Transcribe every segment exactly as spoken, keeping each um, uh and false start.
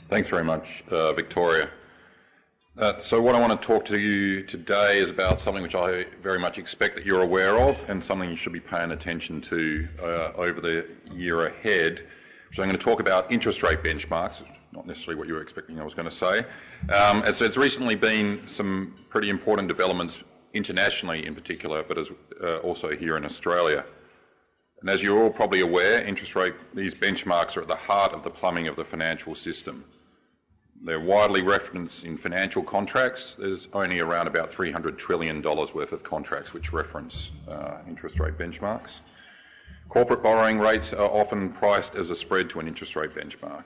Thanks very much, uh, Victoria. Uh, so what I want to talk to you today is about something which I very much expect that you're aware of and something you should be paying attention to uh, over the year ahead. So I'm going to talk about interest rate benchmarks, not necessarily what you were expecting I was going to say. Um, as there's recently been some pretty important developments internationally in particular, but as, uh, also here in Australia. And as you're all probably aware, interest rate, these benchmarks are at the heart of the plumbing of the financial system. They're widely referenced in financial contracts. There's only around about three hundred trillion dollars worth of contracts which reference uh, interest rate benchmarks. Corporate borrowing rates are often priced as a spread to an interest rate benchmark.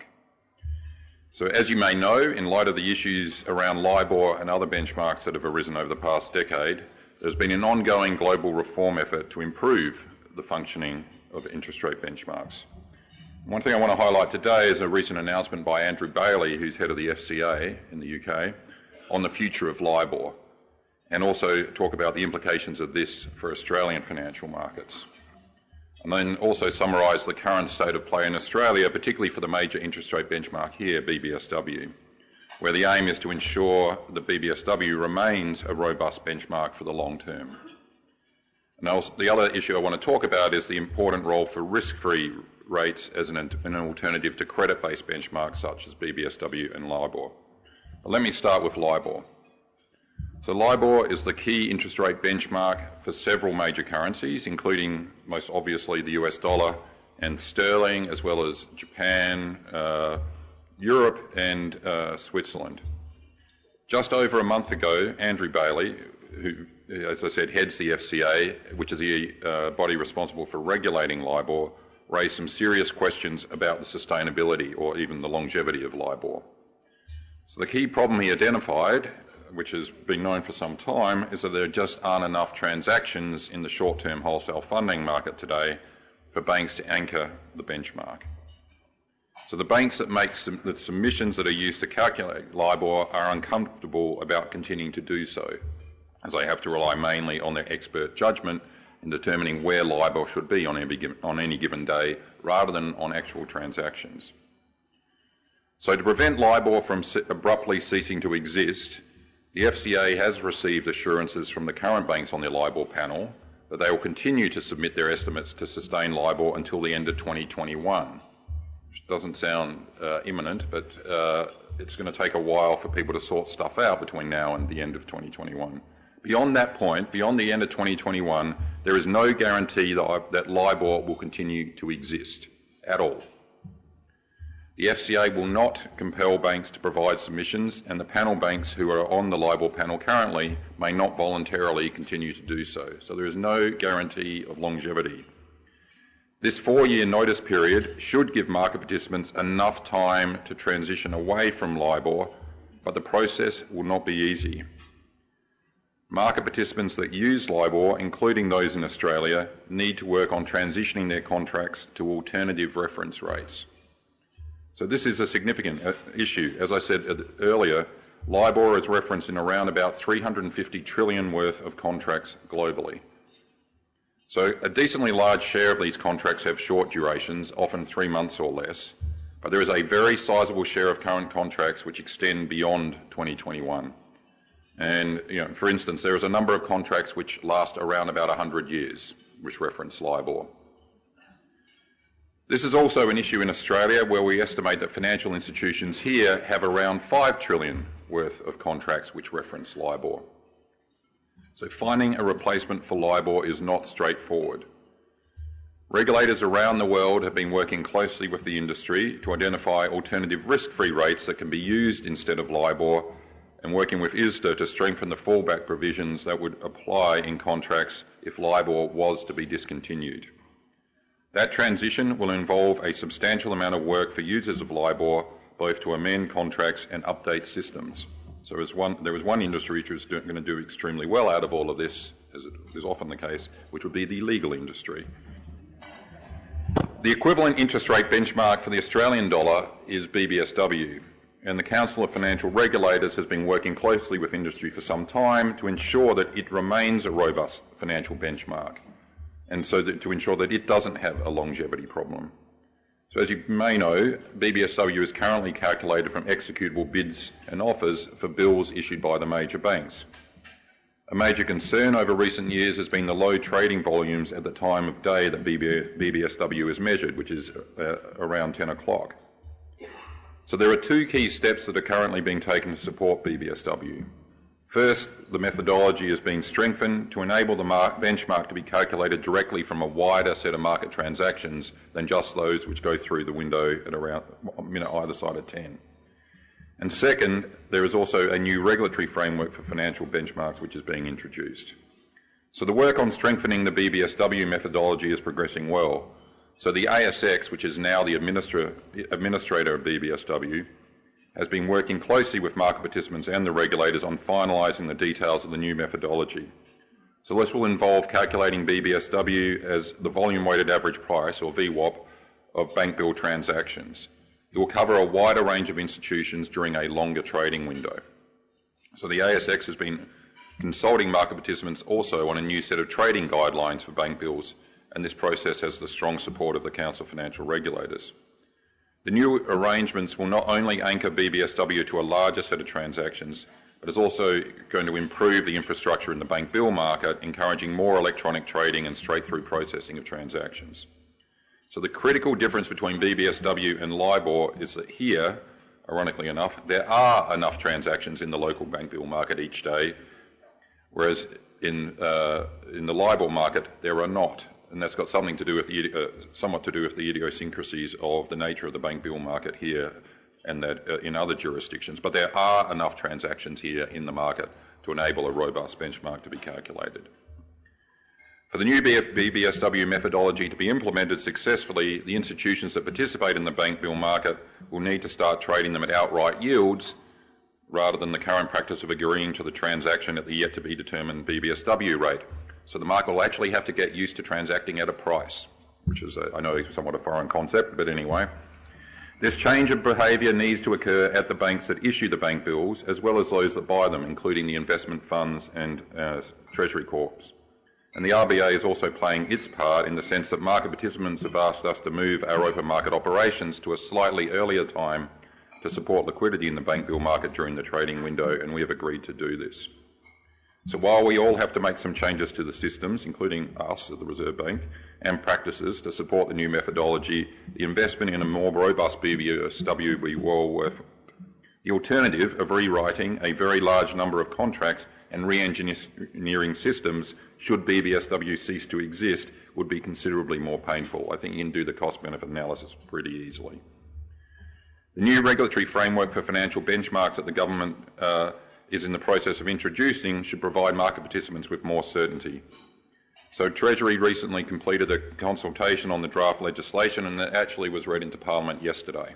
So as you may know, in light of the issues around LIBOR and other benchmarks that have arisen over the past decade, there's been an ongoing global reform effort to improve the functioning of interest rate benchmarks. One thing I want to highlight today is a recent announcement by Andrew Bailey, who's head of the F C A in the U K, on the future of LIBOR, and also talk about the implications of this for Australian financial markets. And then also summarise the current state of play in Australia, particularly for the major interest rate benchmark here, B B S W, where the aim is to ensure that B B S W remains a robust benchmark for the long term. And also, the other issue I want to talk about is the important role for risk-free rates as an, an alternative to credit-based benchmarks such as B B S W and LIBOR. But let me start with LIBOR. So LIBOR is the key interest rate benchmark for several major currencies, including most obviously the U S dollar and sterling, as well as Japan, uh, Europe and uh, Switzerland. Just over a month ago, Andrew Bailey, who, as I said, heads the F C A, which is the uh, body responsible for regulating LIBOR, raised some serious questions about the sustainability or even the longevity of LIBOR. So the key problem he identified, which has been known for some time, is that there just aren't enough transactions in the short-term wholesale funding market today for banks to anchor the benchmark. So the banks that make some, the submissions that are used to calculate LIBOR are uncomfortable about continuing to do so, as they have to rely mainly on their expert judgment in determining where LIBOR should be on any, on any given day, rather than on actual transactions. So to prevent LIBOR from abruptly ceasing to exist, the F C A has received assurances from the current banks on their LIBOR panel that they will continue to submit their estimates to sustain LIBOR until the end of twenty twenty-one. Which doesn't sound uh, imminent, but uh, it's going to take a while for people to sort stuff out between now and the end of twenty twenty-one. Beyond that point, beyond the end of twenty twenty-one, there is no guarantee that, that LIBOR will continue to exist at all. The F C A will not compel banks to provide submissions, and the panel banks who are on the LIBOR panel currently may not voluntarily continue to do so. So there is no guarantee of longevity. This four-year notice period should give market participants enough time to transition away from LIBOR, but the process will not be easy. Market participants that use LIBOR, including those in Australia, need to work on transitioning their contracts to alternative reference rates. So this is a significant issue. As I said earlier, LIBOR is referenced in around about three hundred fifty trillion worth of contracts globally. So a decently large share of these contracts have short durations, often three months or less, but there is a very sizable share of current contracts which extend beyond twenty twenty-one. And, you know, for instance, there is a number of contracts which last around about one hundred years, which reference LIBOR. This is also an issue in Australia, where we estimate that financial institutions here have around five trillion worth of contracts which reference LIBOR. So finding a replacement for LIBOR is not straightforward. Regulators around the world have been working closely with the industry to identify alternative risk-free rates that can be used instead of LIBOR, and working with I S D A to strengthen the fallback provisions that would apply in contracts if LIBOR was to be discontinued. That transition will involve a substantial amount of work for users of LIBOR, both to amend contracts and update systems. So there was one, there was one industry which was do, going to do extremely well out of all of this, as it is often the case, which would be the legal industry. The equivalent interest rate benchmark for the Australian dollar is B B S W, and the Council of Financial Regulators has been working closely with industry for some time to ensure that it remains a robust financial benchmark, and so that, to ensure that it doesn't have a longevity problem. So as you may know, B B S W is currently calculated from executable bids and offers for bills issued by the major banks. A major concern over recent years has been the low trading volumes at the time of day that B B S W is measured, which is uh, around ten o'clock. So there are two key steps that are currently being taken to support B B S W. First, the methodology is being strengthened to enable the mark benchmark to be calculated directly from a wider set of market transactions than just those which go through the window at around a minute either side of ten. And second, there is also a new regulatory framework for financial benchmarks which is being introduced. So the work on strengthening the B B S W methodology is progressing well. So the A S X, which is now the administra administrator of B B S W, has been working closely with market participants and the regulators on finalising the details of the new methodology. So this will involve calculating B B S W as the volume-weighted average price, or V WAP, of bank bill transactions. It will cover a wider range of institutions during a longer trading window. So the A S X has been consulting market participants also on a new set of trading guidelines for bank bills, and this process has the strong support of the Council of Financial Regulators. The new arrangements will not only anchor B B S W to a larger set of transactions, but is also going to improve the infrastructure in the bank bill market, encouraging more electronic trading and straight-through processing of transactions. So the critical difference between B B S W and LIBOR is that here, ironically enough, there are enough transactions in the local bank bill market each day, whereas in, uh, in the LIBOR market there are not. And that's got something to do with the, uh, somewhat to do with the idiosyncrasies of the nature of the bank bill market here and that uh, in other jurisdictions. But there are enough transactions here in the market to enable a robust benchmark to be calculated. For the new B B S W methodology to be implemented successfully, the institutions that participate in the bank bill market will need to start trading them at outright yields rather than the current practice of agreeing to the transaction at the yet-to-be-determined B B S W rate. So the market will actually have to get used to transacting at a price, which is, a, I know, somewhat a foreign concept, but anyway. This change of behaviour needs to occur at the banks that issue the bank bills, as well as those that buy them, including the investment funds and uh, Treasury Corps. And the R B A is also playing its part in the sense that market participants have asked us to move our open market operations to a slightly earlier time to support liquidity in the bank bill market during the trading window, and we have agreed to do this. So while we all have to make some changes to the systems, including us at the Reserve Bank, and practices to support the new methodology, the investment in a more robust B B S W will be well worth it. The alternative of rewriting a very large number of contracts and re-engineering systems should B B S W cease to exist would be considerably more painful. I think you can do the cost-benefit analysis pretty easily. The new regulatory framework for financial benchmarks that the government uh, is in the process of introducing should provide market participants with more certainty. So Treasury recently completed a consultation on the draft legislation, and that actually was read into Parliament yesterday.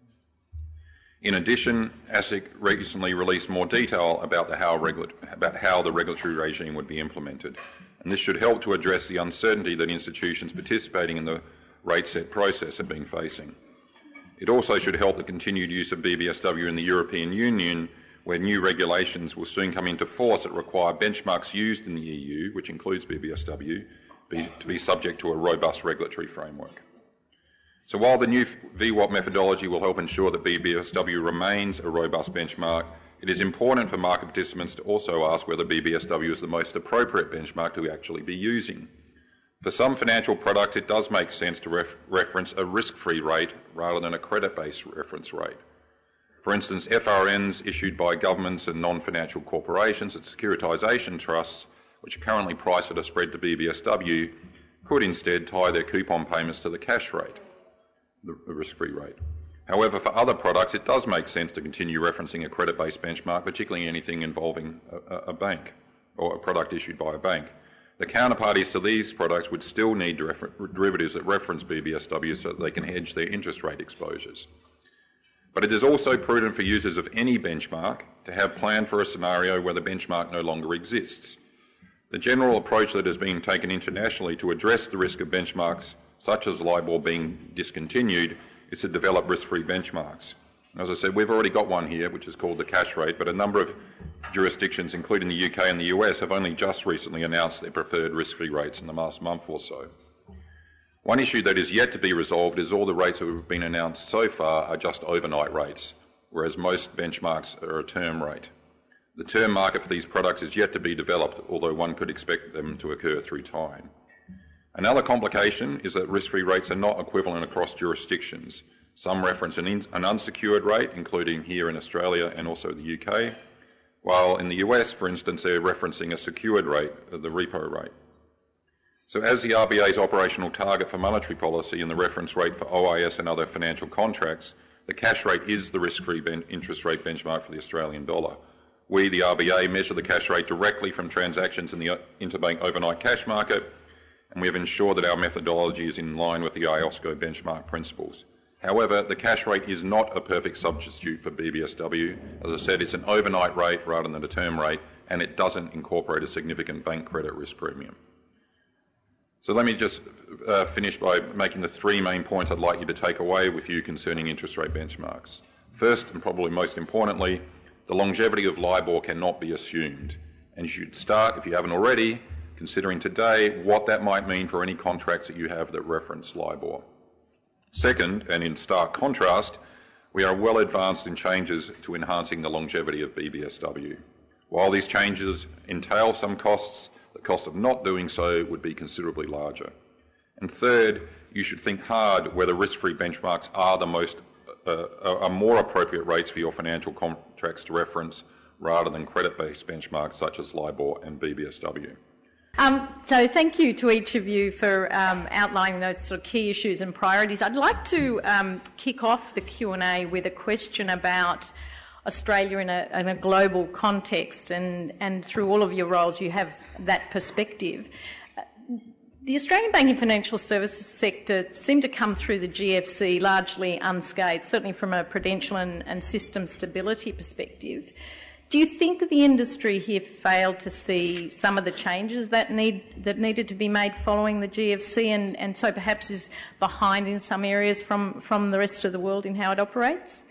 In addition, ASIC recently released more detail about, the how, about how the regulatory regime would be implemented, and this should help to address the uncertainty that institutions participating in the rate set process have been facing. It also should help the continued use of B B S W in the European Union, where new regulations will soon come into force that require benchmarks used in the E U, which includes B B S W, be, to be subject to a robust regulatory framework. So while the new V WAP methodology will help ensure that B B S W remains a robust benchmark, it is important for market participants to also ask whether B B S W is the most appropriate benchmark to actually be using. For some financial products, it does make sense to ref reference a risk-free rate rather than a credit-based reference rate. For instance, F R Ns issued by governments and non-financial corporations and securitisation trusts, which are currently priced at a spread to B B S W, could instead tie their coupon payments to the cash rate, the risk-free rate. However, for other products, it does make sense to continue referencing a credit-based benchmark, particularly anything involving a, a bank or a product issued by a bank. The counterparties to these products would still need derivatives that reference B B S W so that they can hedge their interest rate exposures. But it is also prudent for users of any benchmark to have planned for a scenario where the benchmark no longer exists. The general approach that has been taken internationally to address the risk of benchmarks, such as LIBOR being discontinued, is to develop risk-free benchmarks. As I said, we've already got one here, which is called the cash rate, but a number of jurisdictions, including the U K and the U S, have only just recently announced their preferred risk-free rates in the last month or so. One issue that is yet to be resolved is all the rates that have been announced so far are just overnight rates, whereas most benchmarks are a term rate. The term market for these products is yet to be developed, although one could expect them to occur through time. Another complication is that risk-free rates are not equivalent across jurisdictions. Some reference an, in, an unsecured rate, including here in Australia and also the U K, while in the U S, for instance, they're referencing a secured rate, the repo rate. So as the R B A's operational target for monetary policy and the reference rate for O I S and other financial contracts, the cash rate is the risk-free ben- interest rate benchmark for the Australian dollar. We, the R B A, measure the cash rate directly from transactions in the interbank overnight cash market, and we have ensured that our methodology is in line with the I O S C O benchmark principles. However, the cash rate is not a perfect substitute for B B S W. As I said, it's an overnight rate rather than a term rate, and it doesn't incorporate a significant bank credit risk premium. So let me just uh, finish by making the three main points I'd like you to take away with you concerning interest rate benchmarks. First, and probably most importantly, the longevity of LIBOR cannot be assumed, and you should start, if you haven't already, considering today what that might mean for any contracts that you have that reference LIBOR. Second, and in stark contrast, we are well advanced in changes to enhancing the longevity of B B S W. While these changes entail some costs, the cost of not doing so would be considerably larger. And third, you should think hard whether risk-free benchmarks are the most uh, are more appropriate rates for your financial contracts to reference rather than credit-based benchmarks such as LIBOR and B B S W. Um, so thank you to each of you for um, outlining those sort of key issues and priorities. I'd like to um, kick off the Q and A with a question about Australia in a, in a global context, and, and through all of your roles you have that perspective. The Australian banking financial services sector seemed to come through the G F C largely unscathed, certainly from a prudential and, and system stability perspective. Do you think that the industry here failed to see some of the changes that need that needed to be made following the G F C, and, and so perhaps is behind in some areas from, from the rest of the world in how it operates?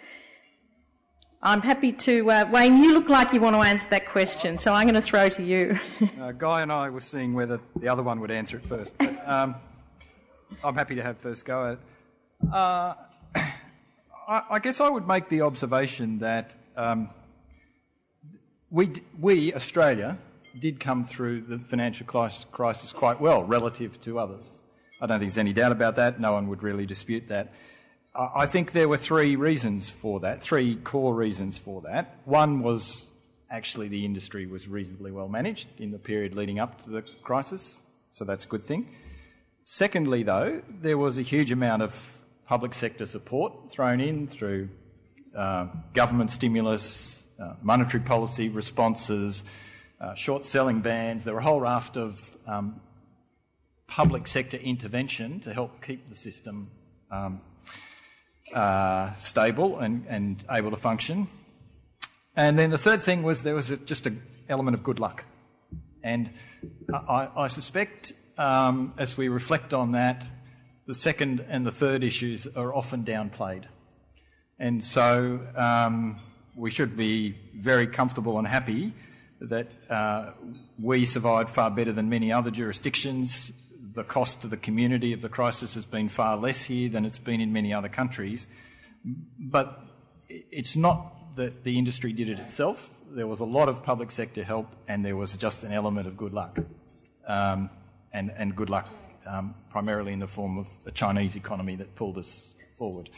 I'm happy to... Uh, Wayne, you look like you want to answer that question, so I'm going to throw to you. uh, Guy and I were seeing whether the other one would answer it first. But, um, I'm happy to have first go at it. Uh, I, I guess I would make the observation that um, we, we, Australia, did come through the financial crisis quite well relative to others. I don't think there's any doubt about that. No one would really dispute that. I think there were three reasons for that, three core reasons for that. One was actually the industry was reasonably well managed in the period leading up to the crisis, so that's a good thing. Secondly, though, there was a huge amount of public sector support thrown in through uh, government stimulus, uh, monetary policy responses, uh, short selling bans. There were a whole raft of um, public sector intervention to help keep the system um, Uh, stable and, and able to function. And then the third thing was there was a, just an element of good luck. And I, I suspect um, as we reflect on that, the second and the third issues are often downplayed. And so um, we should be very comfortable and happy that uh, we survived far better than many other jurisdictions. The cost to the community of the crisis has been far less here than it's been in many other countries. But it's not that the industry did it itself. There was a lot of public sector help, and there was just an element of good luck. Um, and, and good luck um, primarily in the form of a Chinese economy that pulled us forward.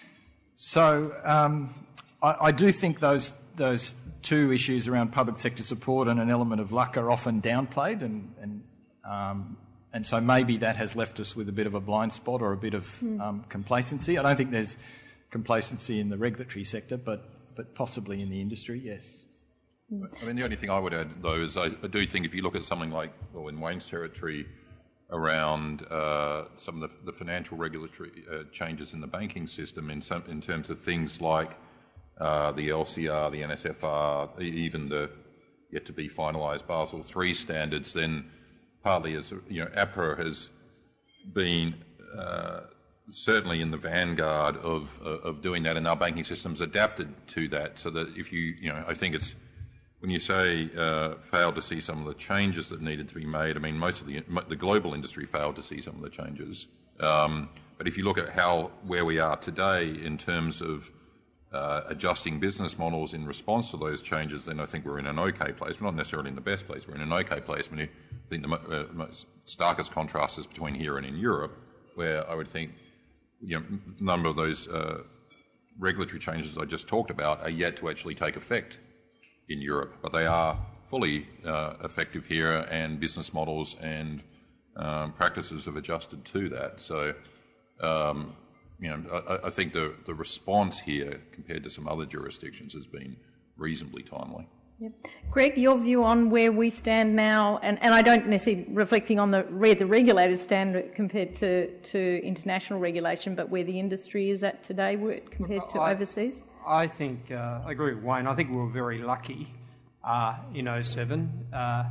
So um, I, I do think those, those two issues around public sector support and an element of luck are often downplayed, and, and um, And so maybe that has left us with a bit of a blind spot or a bit of mm. um, complacency. I don't think there's complacency in the regulatory sector, but, but possibly in the industry, yes. Mm. I mean, the only thing I would add, though, is I, I do think if you look at something like, well, in Wayne's territory, around uh, some of the, the financial regulatory uh, changes in the banking system in, some, in terms of things like uh, the L C R, the N S F R, even the yet-to-be finalised Basel three standards, then partly as, you know, APRA has been uh, certainly in the vanguard of, of doing that, and our banking system's adapted to that, so that if you, you know, I think it's, when you say uh, failed to see some of the changes that needed to be made, I mean, most of the, the global industry failed to see some of the changes. Um, but if you look at how where we are today in terms of uh, adjusting business models in response to those changes, then I think we're in an okay place. We're not necessarily in the best place. We're in an okay place. I mean, I think the mo- uh, most starkest contrast is between here and in Europe, where I would think you know, a number of those uh, regulatory changes I just talked about are yet to actually take effect in Europe, but they are fully uh, effective here, and business models and um, practices have adjusted to that. So, um, you know, I, I think the, the response here compared to some other jurisdictions has been reasonably timely. Yep. Greg, your view on where we stand now, and, and I don't necessarily reflecting on the where the regulators stand compared to, to international regulation, but where the industry is at today compared to I, overseas? I think, uh, I agree with Wayne, I think we were very lucky uh, in oh seven. Uh,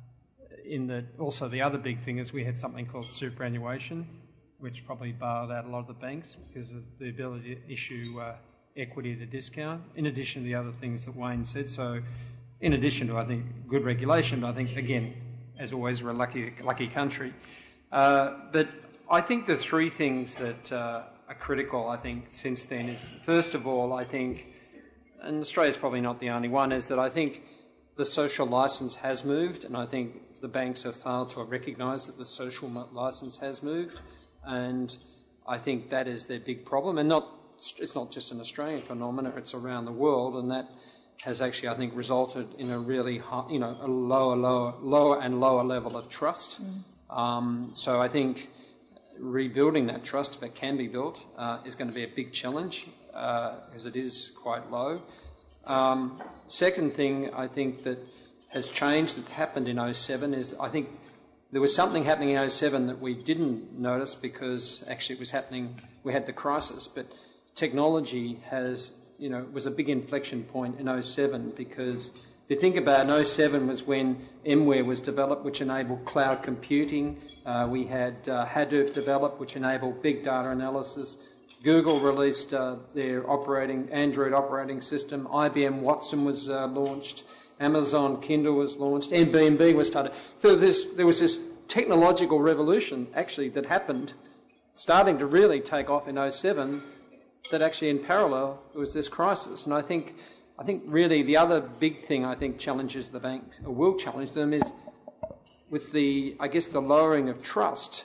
in the, also the other big thing is we had something called superannuation, which probably bailed out a lot of the banks because of the ability to issue uh, equity at a discount, in addition to the other things that Wayne said. So in addition to, I think, good regulation, but I think, again, as always, we're a lucky, lucky country. Uh, but I think the three things that uh, are critical, I think, since then is, first of all, I think, and Australia's probably not the only one, is that I think the social licence has moved, and I think the banks have failed to recognise that the social licence has moved, and I think that is their big problem. And not it's not just an Australian phenomenon, it's around the world, and that has actually, I think, resulted in a really high, you know, a lower, lower, lower and lower level of trust. Mm. Um, so I think rebuilding that trust, if it can be built, uh, is going to be a big challenge, uh, as it is quite low. Um, second thing I think that has changed, that happened in oh seven, is I think there was something happening in oh seven that we didn't notice because actually it was happening, we had the crisis, but technology has, you know, was a big inflection point in oh seven, because if you think about it, oh seven was when VMware was developed, which enabled cloud computing. Uh, we had uh, Hadoop developed, which enabled big data analysis. Google released uh, their operating Android operating system. I B M Watson was uh, launched. Amazon Kindle was launched. Airbnb was started. So there was this technological revolution actually that happened, starting to really take off in oh seven. That actually in parallel it was this crisis. And I think I think really the other big thing I think challenges the banks, or will challenge them, is with the, I guess, the lowering of trust.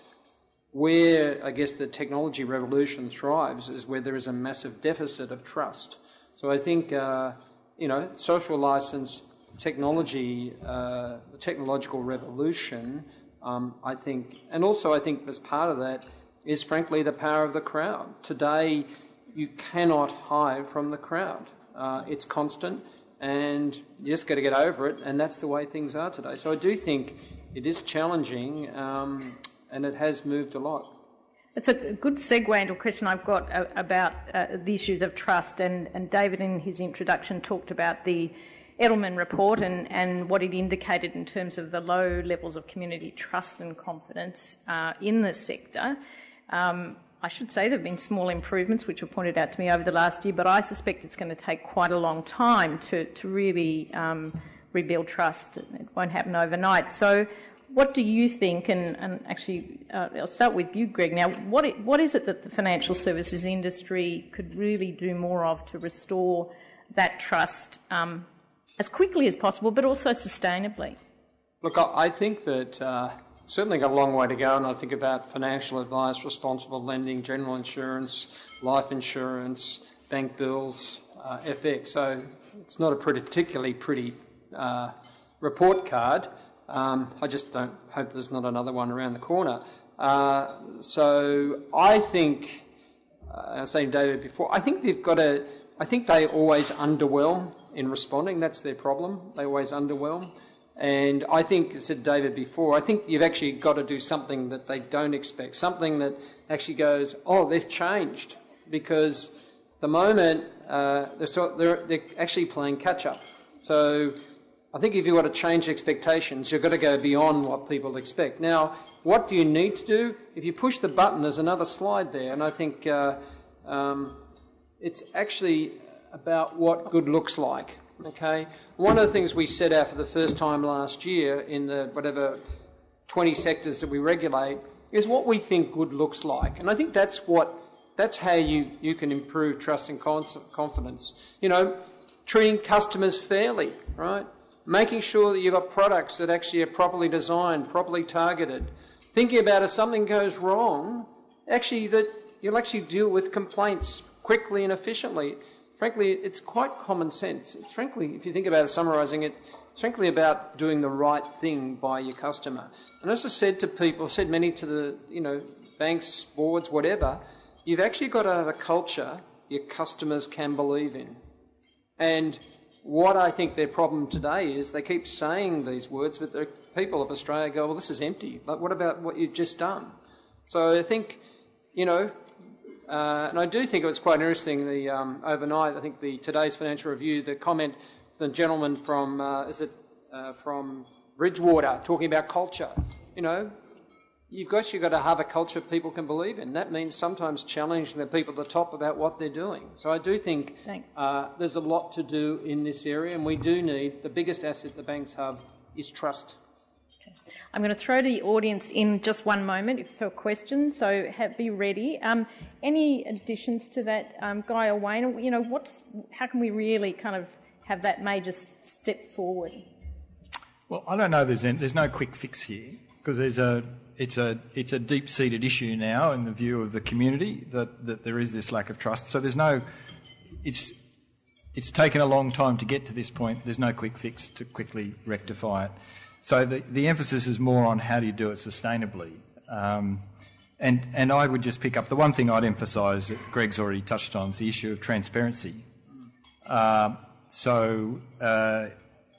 Where, I guess, the technology revolution thrives is where there is a massive deficit of trust. So I think, uh, you know, social license, technology, uh, the technological revolution, um, I think, and also I think as part of that is frankly the power of the crowd. Today, you cannot hide from the crowd. Uh, it's constant, and you just got to get over it, and that's the way things are today. So I do think it is challenging, um, and it has moved a lot. It's a good segue into a question I've got uh, about uh, the issues of trust, and, and David in his introduction talked about the Edelman report and, and what it indicated in terms of the low levels of community trust and confidence uh, in the sector. Um, I should say there have been small improvements which were pointed out to me over the last year, but I suspect it's going to take quite a long time to, to really um, rebuild trust. It won't happen overnight. So what do you think, and, and actually uh, I'll start with you, Greg, now, what, it, what is it that the financial services industry could really do more of to restore that trust um, as quickly as possible, but also sustainably? Look, I think that uh, certainly got a long way to go, and I think about financial advice, responsible lending, general insurance, life insurance, bank bills, uh, F X. So it's not a pretty, particularly pretty uh, report card. Um, I just don't hope there's not another one around the corner. Uh, so I think, uh, I was saying David before, I think they've got to, I think they always underwhelm in responding. That's their problem. They always underwhelm. And I think, as said David before, I think you've actually got to do something that they don't expect, something that actually goes, oh, they've changed. Because the moment uh, they're, sort, they're, they're actually playing catch-up. So I think if you want to change expectations, you've got to go beyond what people expect. Now, what do you need to do? If you push the button, there's another slide there, and I think uh, um, it's actually about what good looks like, okay? One of the things we set out for the first time last year in the whatever twenty sectors that we regulate is what we think good looks like. And I think that's what, that's how you, you can improve trust and confidence. You know, treating customers fairly, right? Making sure that you've got products that actually are properly designed, properly targeted. Thinking about if something goes wrong, actually that you'll actually deal with complaints quickly and efficiently. Frankly, it's quite common sense. It's frankly, if you think about it, summarising it, it's frankly about doing the right thing by your customer. And as I said to people, I've said many to the, you know, banks, boards, whatever, you've actually got to have a culture your customers can believe in. And what I think their problem today is they keep saying these words, but the people of Australia go, well, this is empty. But what about what you've just done? So I think, you know, uh, and I do think it was quite interesting, the um, overnight, I think the today's Financial Review, the comment, the gentleman from, uh, is it uh, from Bridgewater, talking about culture. You know, you've got, you've got to have a culture people can believe in. That means sometimes challenging the people at the top about what they're doing. So I do think uh, there's a lot to do in this area, and we do need, the biggest asset the banks have is trust. Okay. I'm going to throw the audience in just one moment for questions, so have, be ready. Um, any additions to that, um, Guy or Wayne? You know, what's, how can we really kind of have that major step forward? Well, I don't know. There's there's no quick fix here because there's a it's a it's a deep-seated issue now in the view of the community that, that there is this lack of trust. So there's no it's it's taken a long time to get to this point. There's no quick fix to quickly rectify it. So the the emphasis is more on how do you do it sustainably. Um, and and I would just pick up the one thing I'd emphasise that Greg's already touched on is the issue of transparency. Uh, so. Uh,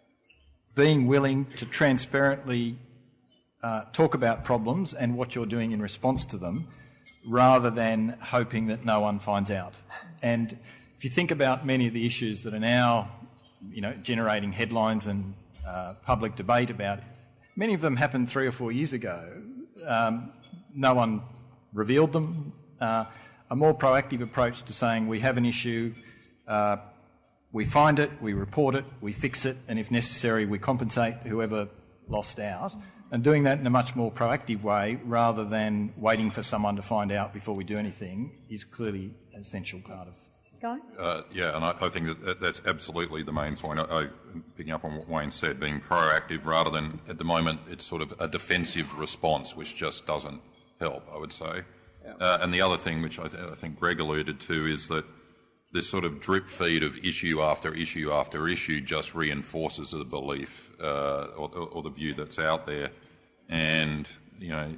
being willing to transparently uh, talk about problems and what you're doing in response to them rather than hoping that no one finds out. And if you think about many of the issues that are now, you know, generating headlines and uh, public debate about, many of them happened three or four years ago. Um, no one revealed them. Uh, a more proactive approach to saying we have an issue, uh, we find it, we report it, we fix it, and if necessary, we compensate whoever lost out. And doing that in a much more proactive way rather than waiting for someone to find out before we do anything is clearly an essential part of it. Guy? Uh, yeah, and I, I think that that's absolutely the main point. I, I, picking up on what Wayne said, being proactive rather than, at the moment, it's sort of a defensive response, which just doesn't help, I would say. Yeah. Uh, and the other thing, which I, th- I think Greg alluded to, is that this sort of drip feed of issue after issue after issue just reinforces the belief uh, or, or the view that's out there. And, you know,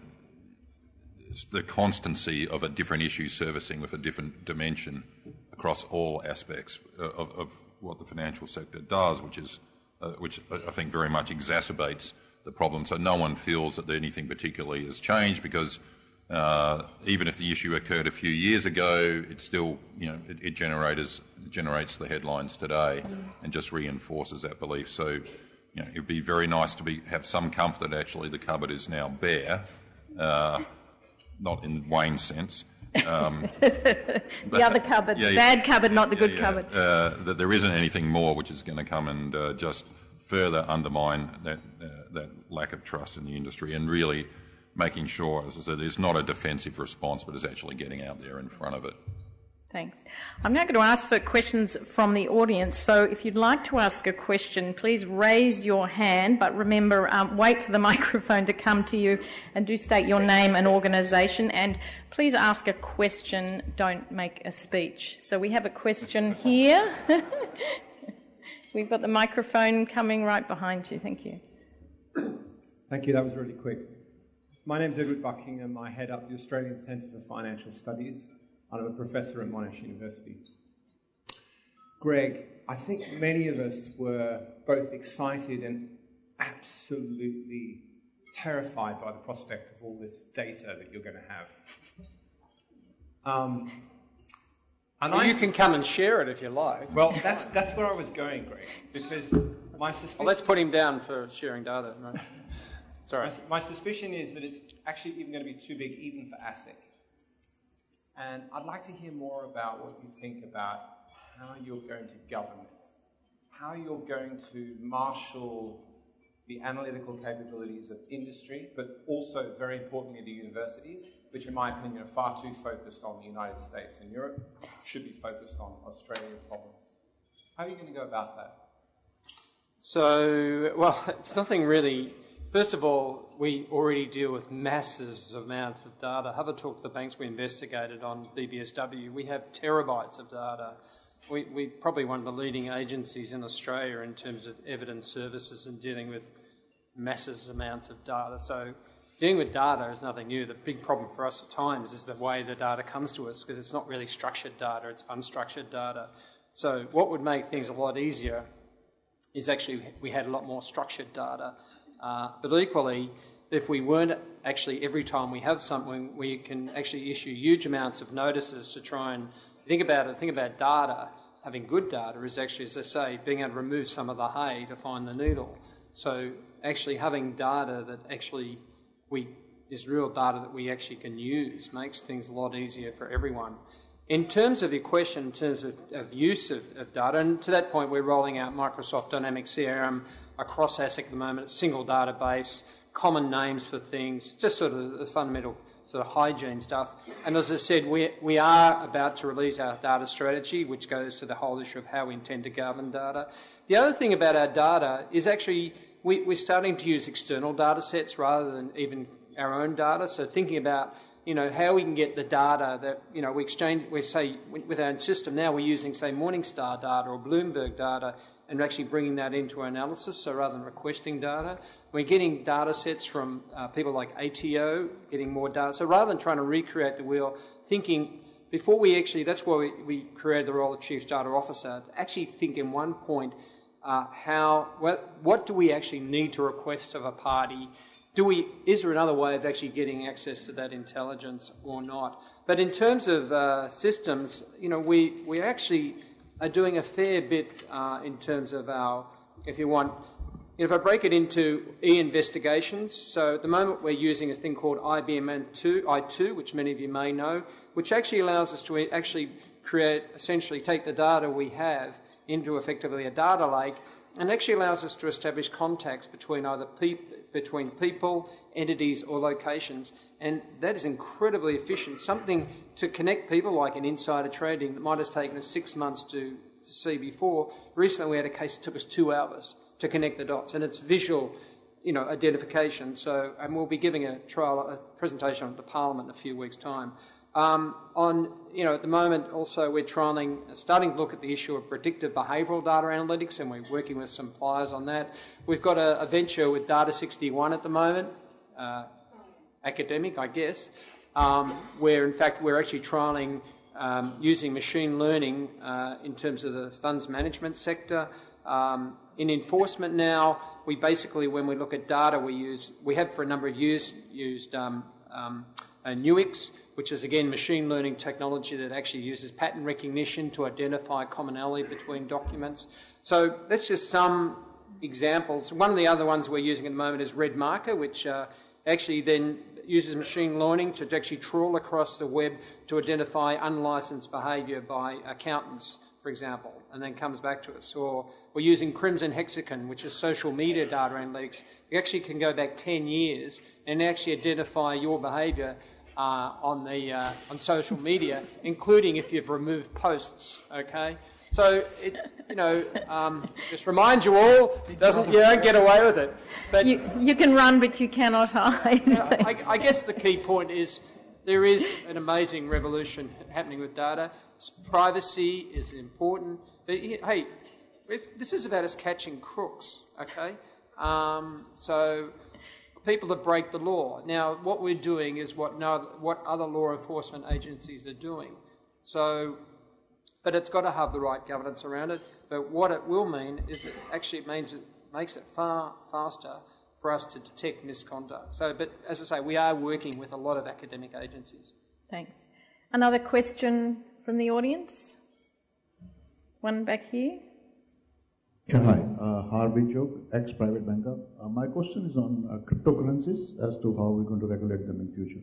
it's the constancy of a different issue servicing with a different dimension across all aspects of, of what the financial sector does, which is, uh, which I think very much exacerbates the problem. So no one feels that anything particularly has changed because Uh, even if the issue occurred a few years ago, it still, you know, it, it generates generates the headlines today, and just reinforces that belief. So, you know, it'd be very nice to be have some comfort that actually the cupboard is now bare, uh, not in Wayne's sense. Um, the but, other cupboard, yeah, the bad yeah, cupboard, not the yeah, good yeah, cupboard. Uh, that there isn't anything more which is going to come and uh, just further undermine that uh, that lack of trust in the industry, and really making sure, as I said, it's not a defensive response, but is actually getting out there in front of it. Thanks. I'm now going to ask for questions from the audience. So if you'd like to ask a question, please raise your hand, but remember, um, wait for the microphone to come to you, and do state your name and organisation. And please ask a question, don't make a speech. So we have a question here. We've got the microphone coming right behind you. Thank you. Thank you. That was really quick. My name's Edward Buckingham. I head up the Australian Centre for Financial Studies. I'm a professor at Monash University. Greg, I think many of us were both excited and absolutely terrified by the prospect of all this data that you're going to have. Um, and well, you can come and share it if you like. Well, that's that's where I was going, Greg, because my suspicion... Well, let's put him down for sharing data, right? Sorry. My, my suspicion is that it's actually even going to be too big even for ASIC. And I'd like to hear more about what you think about how you're going to govern this, how you're going to marshal the analytical capabilities of industry, but also, very importantly, the universities, which in my opinion are far too focused on the United States and Europe, should be focused on Australian problems. How are you going to go about that? So, well, it's nothing really. First of all, we already deal with massive amounts of data. Have a talk to the banks we investigated on B B S W. We have terabytes of data. We, we're probably one of the leading agencies in Australia in terms of evidence services and dealing with massive amounts of data. So dealing with data is nothing new. The big problem for us at times is the way the data comes to us, because it's not really structured data, it's unstructured data. So what would make things a lot easier is actually we had a lot more structured data. Uh, but equally, if we weren't actually, every time we have something, we can actually issue huge amounts of notices to try and think about it. Think about data. Having good data is actually, as I say, being able to remove some of the hay to find the needle. So actually having data that actually we is real data that we actually can use makes things a lot easier for everyone. In terms of your question, in terms of, of use of, of data, and to that point we're rolling out Microsoft Dynamics C R M across ASIC at the moment, a single database, common names for things, just sort of the fundamental sort of hygiene stuff. And as I said, we, we are about to release our data strategy, which goes to the whole issue of how we intend to govern data. The other thing about our data is actually we, we're starting to use external data sets rather than even our own data. So thinking about, you know, how we can get the data that, you know, we exchange, we say, with our system now we're using, say, Morningstar data or Bloomberg data, and we're actually bringing that into our analysis. So rather than requesting data, we're getting data sets from uh, people like A T O, getting more data. So rather than trying to recreate the wheel, thinking before we actually, that's why we, we created the role of Chief Data Officer, actually think in one point, uh, how, what, what do we actually need to request of a party? Do we, is there another way of actually getting access to that intelligence or not? But in terms of uh, systems, you know, we, we actually are doing a fair bit uh, in terms of our, if you want, you know, if I break it into e-investigations, so at the moment we're using a thing called I B M I two, which many of you may know, which actually allows us to actually create, essentially take the data we have into effectively a data lake, and actually allows us to establish contacts between either people, between people, entities or locations, and that is incredibly efficient. Something to connect people like in insider trading that might have taken us six months to, to see before. Recently we had a case that took us two hours to connect the dots, and it's visual, you know, identification. So, and we'll be giving a trial, a presentation at the Parliament in a few weeks' time. Um, on, you know, at the moment also we're trialling, starting to look at the issue of predictive behavioural data analytics, and we're working with some players on that. We've got a, a venture with Data sixty-one at the moment, uh, academic, I guess, um, where in fact we're actually trialling um, using machine learning uh, in terms of the funds management sector. Um, in enforcement now, we basically, when we look at data, we use, we have for a number of years used um, um, uh, Nuix, which is again machine learning technology that actually uses pattern recognition to identify commonality between documents. So that's just some examples. One of the other ones we're using at the moment is RedMarker, which uh, actually then uses machine learning to actually trawl across the web to identify unlicensed behaviour by accountants, for example, and then comes back to us. Or we're using Crimson Hexagon, which is social media data analytics. You actually can go back ten years and actually identify your behaviour uh, on the uh, on social media, including if you've removed posts. Okay, so it, you know, um, just remind you all, doesn't you don't get away with it. But you, you can run, but you cannot hide. I, I guess the key point is there is an amazing revolution happening with data. Privacy is important. But, hey, this is about us catching crooks, okay? Um, so people that break the law. Now, what we're doing is what, no, what other law enforcement agencies are doing. So, but it's got to have the right governance around it. But what it will mean is it actually means it makes it far faster for us to detect misconduct. So, but as I say, we are working with a lot of academic agencies. Thanks. Another question from the audience? One back here. Yeah, hi, uh, Harvey Chok, ex-private banker. Uh, my question is on uh, cryptocurrencies as to how we're going to regulate them in future.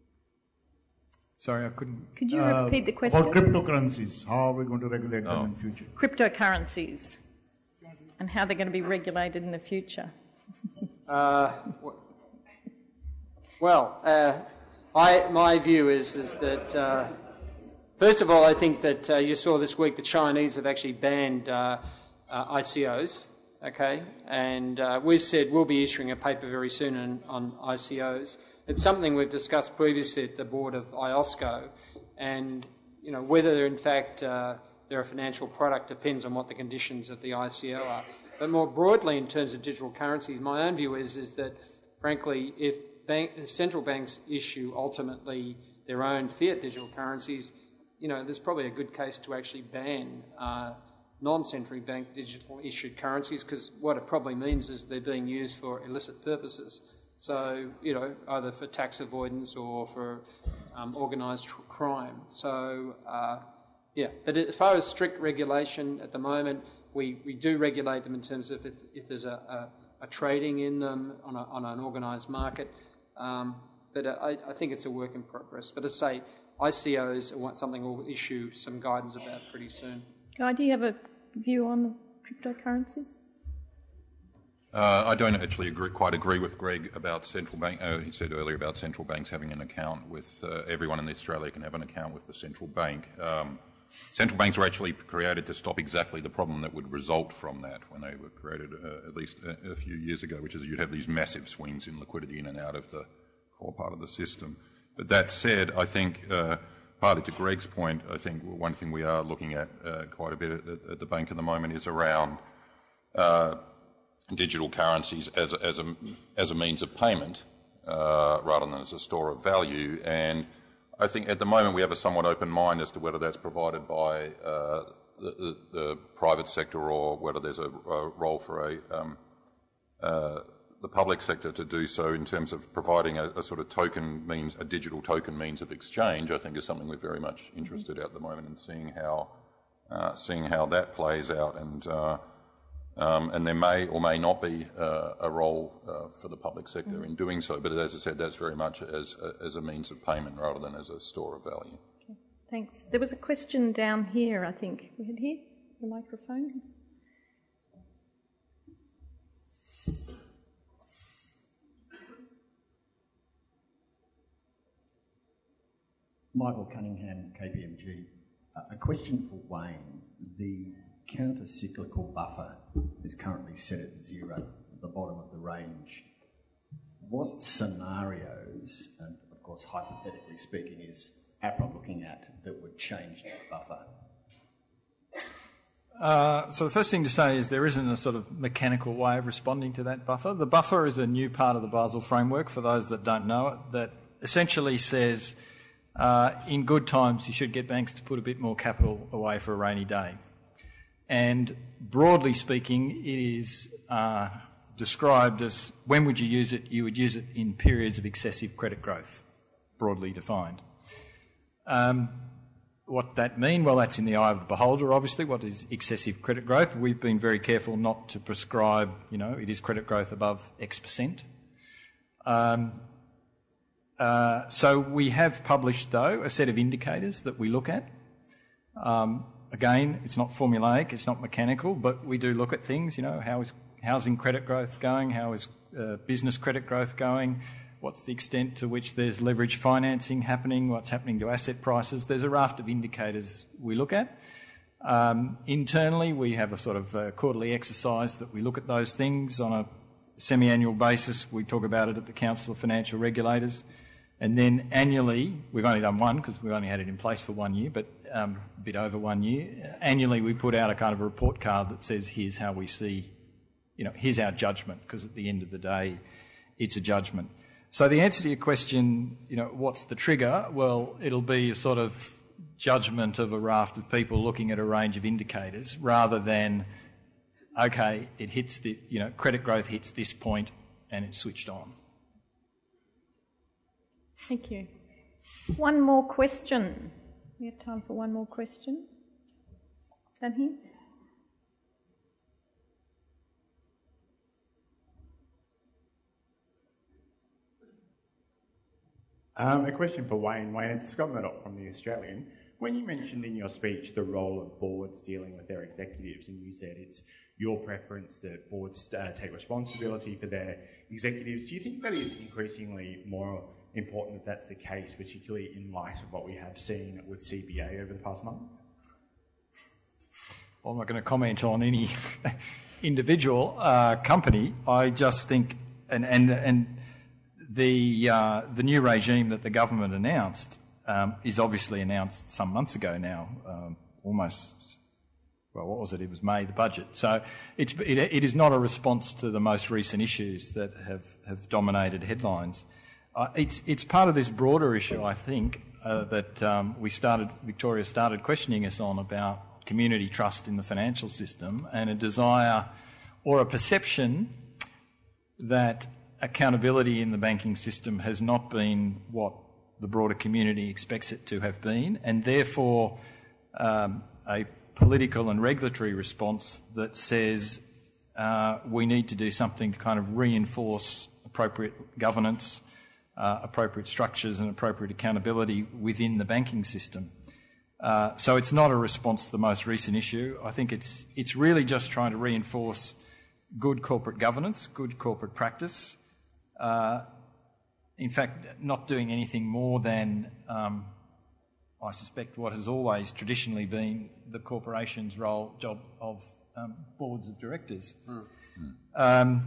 Sorry, I couldn't... Could you Uh, repeat the question? About cryptocurrencies, how are we going to regulate Oh. them in future? Cryptocurrencies and how they're going to be regulated in the future. Uh, well, uh, I, my view is, is that, uh, first of all, I think that uh, you saw this week the Chinese have actually banned uh, uh, I C Os, okay? And uh, we've said we'll be issuing a paper very soon on, on I C Os. It's something we've discussed previously at the board of I O S C O, and you know whether in fact uh, they're a financial product depends on what the conditions of the I C O are. But more broadly, in terms of digital currencies, my own view is, is that, frankly, if, bank, if central banks issue ultimately their own fiat digital currencies, you know, there's probably a good case to actually ban uh, non-central bank digital issued currencies, because what it probably means is they're being used for illicit purposes. So, you know, either for tax avoidance or for um, organised tr- crime. So, uh, yeah, but as far as strict regulation at the moment, we, we do regulate them in terms of if, if there's a, a, a trading in them on, a, on an organised market. Um, but I, I think it's a work in progress. But as I say, I C Os are something we'll issue some guidance about pretty soon. Guy, do you have a view on cryptocurrencies? Uh, I don't actually agree, quite agree with Greg about central bank. Uh, he said earlier about central banks having an account with uh, everyone in Australia can have an account with the central bank. Um, central banks were actually created to stop exactly the problem that would result from that when they were created uh, at least a, a few years ago, which is you'd have these massive swings in liquidity in and out of the core part of the system. But that said, I think, uh, partly to Greg's point, I think one thing we are looking at uh, quite a bit at, at the bank at the moment is around uh, digital currencies as a, as a, as a means of payment uh, rather than as a store of value. And I think at the moment we have a somewhat open mind as to whether that's provided by uh, the, the, the private sector or whether there's a, a role for a um, uh, the public sector to do so in terms of providing a, a sort of token means, a digital token means of exchange. I think is something we're very much interested in at the moment in seeing how uh, seeing how that plays out, and uh, um, and there may or may not be uh, a role uh, for the public sector mm-hmm. in doing so. But as I said, that's very much as a, as a means of payment rather than as a store of value. Okay. Thanks. There was a question down here, I think. We had here the microphone. Michael Cunningham, K P M G. Uh, a question for Wayne. The counter-cyclical buffer is currently set at zero at the bottom of the range. What scenarios, and of course hypothetically speaking, is APRA looking at that would change that buffer? Uh, so the first thing to say is there isn't a sort of mechanical way of responding to that buffer. The buffer is a new part of the Basel framework, for those that don't know it, that essentially says Uh, in good times, you should get banks to put a bit more capital away for a rainy day. And broadly speaking, it is uh, described as when would you use it? You would use it in periods of excessive credit growth, broadly defined. Um, what that mean? Well, that's in the eye of the beholder, obviously. What is excessive credit growth? We've been very careful not to prescribe, you know, it is credit growth above X percent. Um, Uh, so we have published, though, a set of indicators that we look at. Um, again, it's not formulaic, it's not mechanical, but we do look at things, you know, how is housing credit growth going, how is uh, business credit growth going, what's the extent to which there's leverage financing happening, what's happening to asset prices. There's a raft of indicators we look at. Um, internally, we have a sort of uh, quarterly exercise that we look at those things on a semi-annual basis. We talk about it at the Council of Financial Regulators. And then annually, we've only done one because we've only had it in place for one year, but um, a bit over one year. Annually, we put out a kind of a report card that says, here's how we see, you know, here's our judgment, because at the end of the day, it's a judgment. So the answer to your question, you know, what's the trigger? Well, it'll be a sort of judgment of a raft of people looking at a range of indicators rather than, okay, it hits the, you know, credit growth hits this point and it's switched on. Thank you. One more question. We have time for one more question. Down here. Um, a question for Wayne. Wayne, it's Scott Murdoch from The Australian. when you mentioned in your speech the role of boards dealing with their executives, and you said it's your preference that boards uh, take responsibility for their executives, do you think that is increasingly more important that that's the case, particularly in light of what we have seen with C B A over the past month? Well, I'm not going to comment on any individual uh, company. I just think, and and and the uh, the new regime that the government announced um, is obviously announced some months ago now, um, almost. Well, what was it? It was May, the budget. So it's, it, it is not a response to the most recent issues that have, have dominated headlines. Uh, it's, it's part of this broader issue, I think, uh, that um, we started, Victoria started questioning us on about community trust in the financial system and a desire or a perception that accountability in the banking system has not been what the broader community expects it to have been, and therefore um, a political and regulatory response that says uh, we need to do something to kind of reinforce appropriate governance, uh, appropriate structures and appropriate accountability within the banking system. Uh, so it's not a response to the most recent issue. I think it's it's really just trying to reinforce good corporate governance, good corporate practice. Uh, in fact, not doing anything more than um, I suspect what has always traditionally been the corporation's role, job of um, boards of directors. Mm. Um,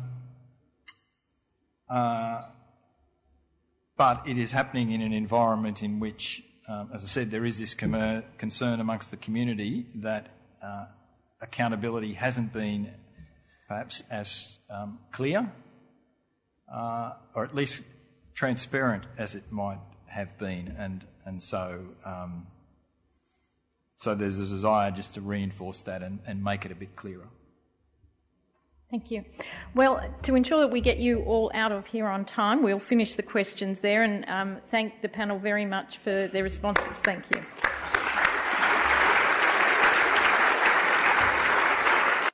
uh, but it is happening in an environment in which, um, as I said, there is this com- concern amongst the community that uh, accountability hasn't been perhaps as um, clear uh, or at least transparent as it might have been, and and so um, so there's a desire just to reinforce that and, and make it a bit clearer. Thank you. Well, to ensure that we get you all out of here on time, we'll finish the questions there and um, thank the panel very much for their responses. Thank you.